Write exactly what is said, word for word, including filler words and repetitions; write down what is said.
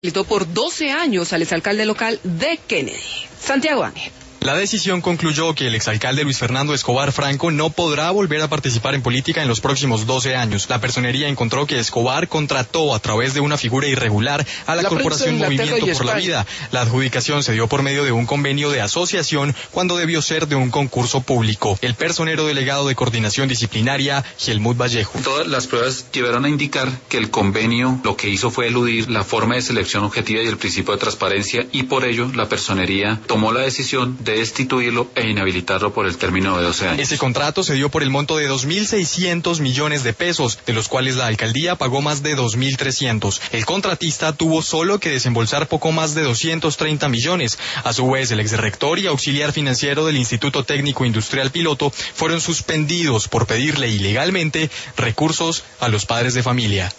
Inhabilitó por doce años al exalcalde local de Kennedy. Santiago Ángel. La decisión concluyó que el exalcalde Luis Fernando Escobar Franco no podrá volver a participar en política en los próximos doce años. La personería encontró que Escobar contrató a través de una figura irregular a la, la corporación Movimiento por la Vida. La adjudicación se dio por medio de un convenio de asociación cuando debió ser de un concurso público. El personero delegado de coordinación disciplinaria, Helmut Vallejo. Todas las pruebas llevaron a indicar que el convenio lo que hizo fue eludir la forma de selección objetiva y el principio de transparencia, y por ello la personería tomó la decisión de destituirlo e inhabilitarlo por el término de doce años. Ese contrato se dio por el monto de dos mil seiscientos millones de pesos, de los cuales la alcaldía pagó más de dos mil trescientos. El contratista tuvo solo que desembolsar poco más de doscientos treinta millones. A su vez, el exrector y auxiliar financiero del Instituto Técnico Industrial Piloto fueron suspendidos por pedirle ilegalmente recursos a los padres de familia.